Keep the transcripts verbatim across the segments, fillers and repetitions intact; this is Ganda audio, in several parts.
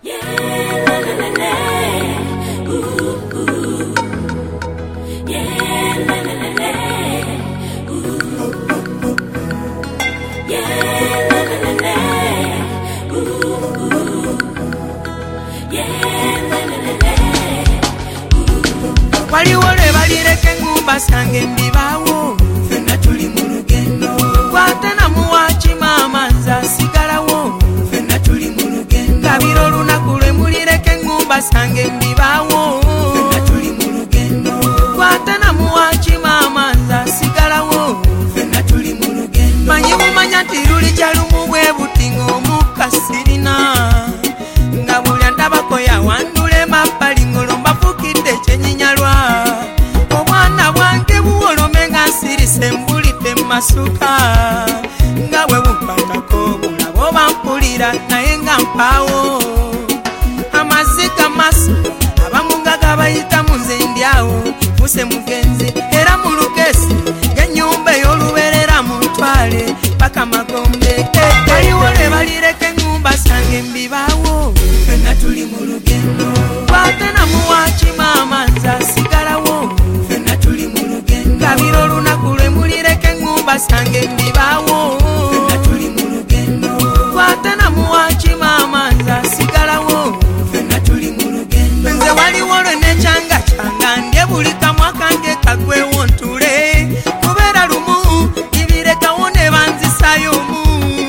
Waliwo lwe balireka engumba sange mbibawo fenna tuli mu lugendo kwata na muwachi mama nze asigalawo fenna tuli mu lugendo kabira olunaku lwe mulireka engumba sange mbibawo fenna tuli mu lugendo kwata na muwachi mama nze asigalawo fenna tuli mu lugendo manyi mumanya nti luli kyalumu bwe butinga omukka sirina nga buli andabako yawandula emabbali ngolo mbafukidde ekyenyinyalwa obwana bwange buwolome nga nsirise mbulidde mumasuka nga bwe bukwatako bulaba oba mpulira naye nga mpaawo amaziga maso abamu nga gabayitamu nze ndyawo muse mugenzi era mu lukesi ng'ennyumba ey'oluberera mu ntwale paka magombe waliwo lwe balireka engumba sange mbibaawo fenna tuli mu lugendo kwata na muwachi mama nze asigalawo fenna tuli mu lugendo kabira olunaku lwe mulireka engumba sange mbibaawo fenna tuli mu lugendo kwata na muwachi mama nze asigalawo fenna tuli mu lugendo nze waliwo lwe nekyanga kyanga ndye buli kamwa kange kagwewo ntule kubeera lumu ibirekawo ne banzisayo mu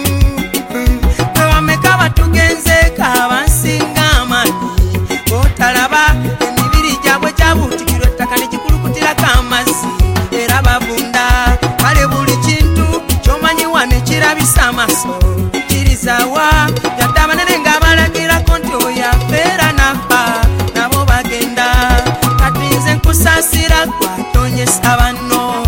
bwe wameka batugenzeeko abansinga amaanyi botalaba emibiri gyabwe gyabuutikirwa ettaka ne gikulukutirako amazzi era bavunda kale buli kintu kyomanyi wane kirabisa amaaso kirizaawa yadde abanene ng'abalagirako nti oyo afeera nafa nabo bagenda kati nze nkusaasira gwatonyesa banno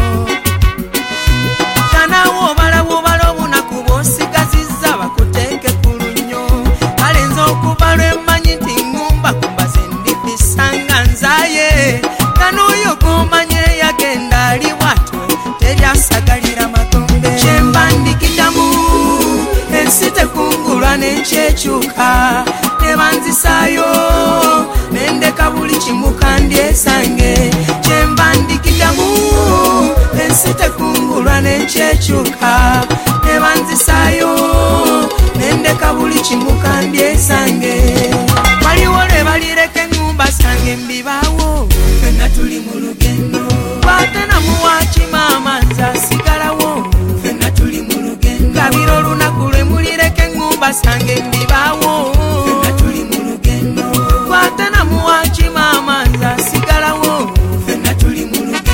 kanawo obalawo obala obunaku bw'osigazizza bakuteeke ku lunnyo kale nze okuva lwe mmanyi nti ngumba kumba ze ndibisanga nzaye kan'oyo g'omanye yagenda ali bw'atyo teryasagalira magombe kyembandikitamu ensi tekungulwa n'ekyekyuka ne banzisaayo nendeka buli kimu kandyesange kyembandikitamu ensi tekungulwa n'ekyekyuka ne banzisaayo nendeka buli kimu kandyesange waliwo lwe balireka engumba sange mbibaawo fenna tuli mu lugendo kwata na muwachi mama nze asigalawo fenna tuli mu lugendo kabira olunaku lwe mulireka engumba sange mbibaawo fenna tuli mu lugendo kwata na muwachi mama nze asigalawo fenna tuli mu lugendo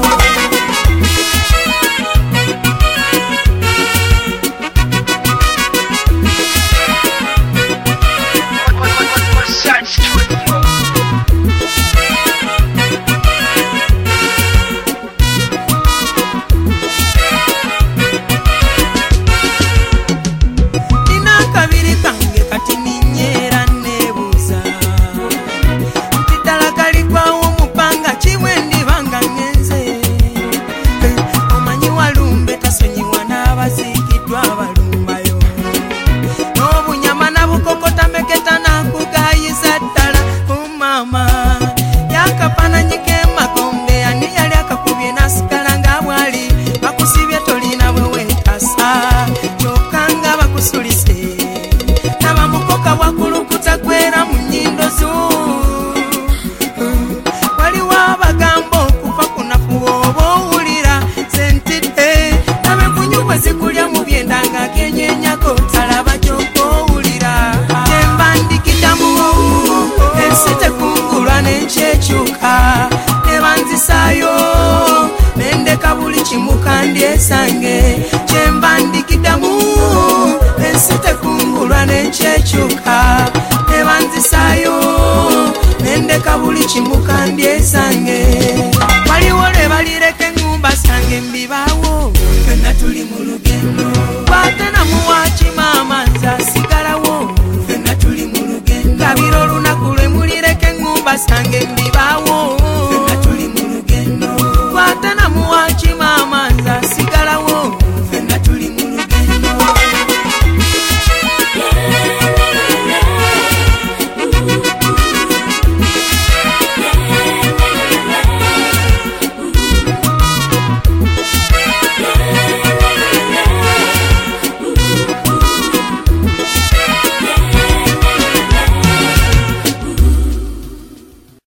nina akabiri kange kati ninyeera neebuuza nti ddala kalikwawo mupanga kimwe ndibanga ngenze omanyi walumbe tasonyiwa n'abaziikiddwa balumbayo n'obunyama nabukokota meketa nakugayiza ddala kumama yakafananyi k'emagombe ani yali akakubye nasigala nga bwali bakusibye tolina bwe weetasa kyokka nga bakusulise nabamukoka bwakulukuta gwera mu nnyindo zo waliwo abagamba okufa kunafu oba owulira sentidde nabekunyu bwe zikulya mu byenda nga kenyenyago talaba kyokka owulira kyembandikitamu ensi tekungulwa n'ekyekyuka ne banzisaayo nendeka buli kimu kandyesange kyembandikitamu ensi tekungulwa n'ekyekyuka ne banzisaayo nendeka buli kimu kandyesange waliwo lwe balireka engumba sange mbibaawo fenna tuli mu